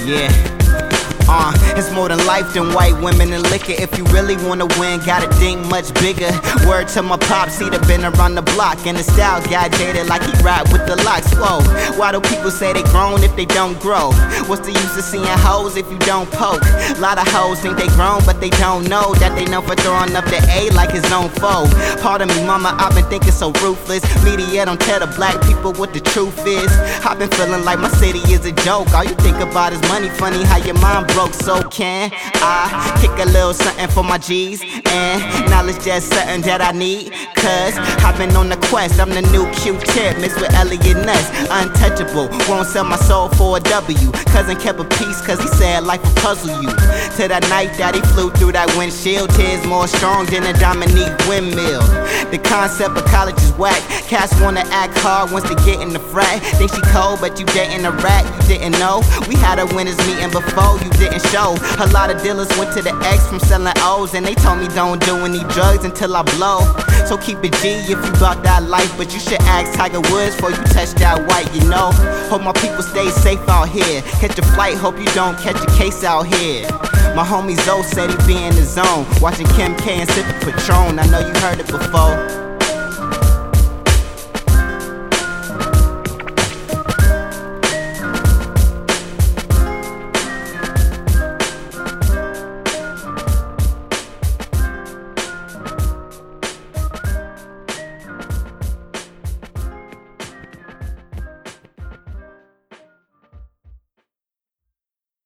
Yeah. It's more than life than white women and liquor. If you really wanna win, gotta think much bigger. Word to my pops, he'd have been around the block, and the style got jaded like he ride with the locks. Whoa, why do people say they grown if they don't grow? What's the use of seeing hoes if you don't poke? Lot of hoes think they grown, but they don't know that they know for throwing up the A like his own foe. Pardon me, mama, I've been thinking so ruthless. Media don't tell the black people what the truth is. I've been feeling like my city is a joke. All you think about is money. Funny how your mind broke. So can I kick a little something for my G's? And knowledge just something that I need. Cause I've been on the quest, I'm the new Q-tip mixed with Elliot Ness. Untouchable, won't sell my soul for a W. Cousin kept a piece cause he said life will puzzle you. To that night that he flew through that windshield, tears more strong than a Dominique windmill. The concept of college is whack. Cats wanna act hard once they get in the frat. Think she cold but you dating a rat, you didn't know. We had a winners meeting before, you didn't show. A lot of dealers went to the X from selling O's, and they told me don't do any drugs until I blow. So keep it G if you bout that life, but you should ask Tiger Woods before you touch that white, you know. Hope my people stay safe out here. Catch a flight, hope you don't catch a case out here. My homie Zoe said he be in the zone, watching Kim K and sipping Patron. I know you heard it before.